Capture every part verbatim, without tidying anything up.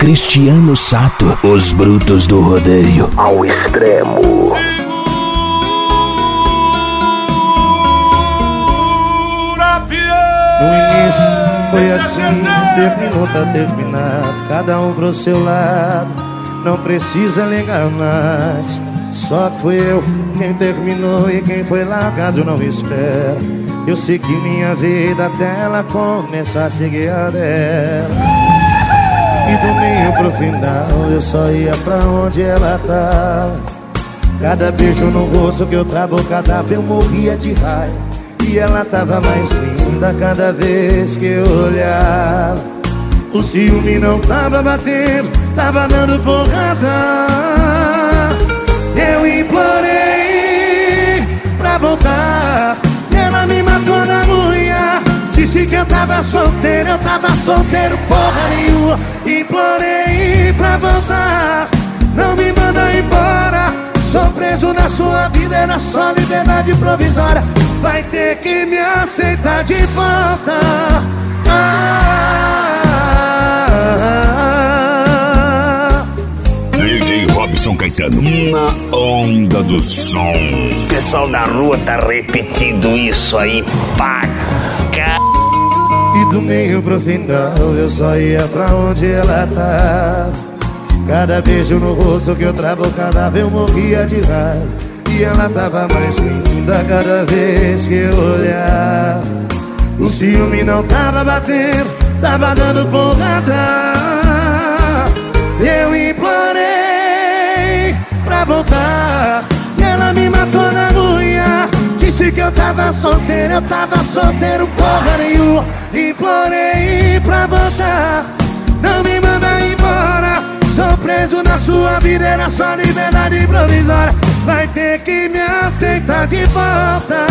Cristiano Sato, os brutos do rodeio ao extremo. No início foi assim, terminou, tá terminado, cada um pro seu lado, não precisa ligar mais. Só que fui eu quem terminou e quem foi largado não espera. Eu segui minha vida até ela começar a seguir a dela. E do meio pro final eu só ia pra onde ela tá. Cada beijo no rosto que eu trabocadava eu morria de raiva. E ela tava mais linda cada vez que eu olhava. O ciúme não tava batendo, tava dando porrada. Eu implorei pra voltar e ela me matou na unha. Disse que eu tava solteiro, eu tava solteiro porra nenhuma. Implorei pra voltar, não me manda embora. Sou preso na sua vida, era só liberdade provisória. Vai ter que me aceitar de volta. ah, D J Robson Caetano, na onda do som. O pessoal da rua tá repetindo isso aí, paca. E do meio pro final eu só ia pra onde ela tava. Cada beijo no rosto que eu trabocava eu morria de raiva. E ela tava mais linda cada vez que eu olhava. O ciúme não tava batendo, tava dando porrada. Eu implorei pra voltar e ela me matou na unha. Disse que eu tava solteiro, eu tava solteiro porra nenhuma. Implorei pra voltar, não me manda embora. Sou preso na sua vida, era só liberdade provisória. Vai ter que me aceitar de volta.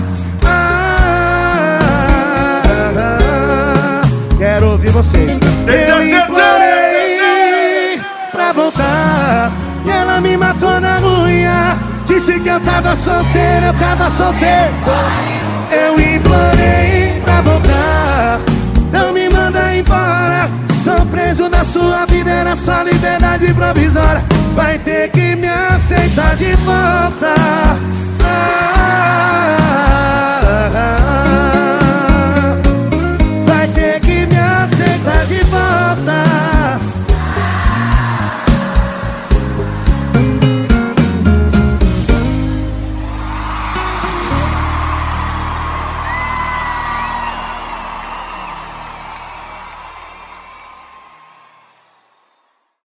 ah, ah, ah. Quero ouvir vocês. Eu implorei pra voltar e ela me matou na unha. Disse que eu tava solteiro, eu tava solteiro. Eu implorei pra voltar, não me manda embora. Sou preso na sua vida, era só liberdade provisória. Vai ter que me aceitar de volta. ah, ah, ah.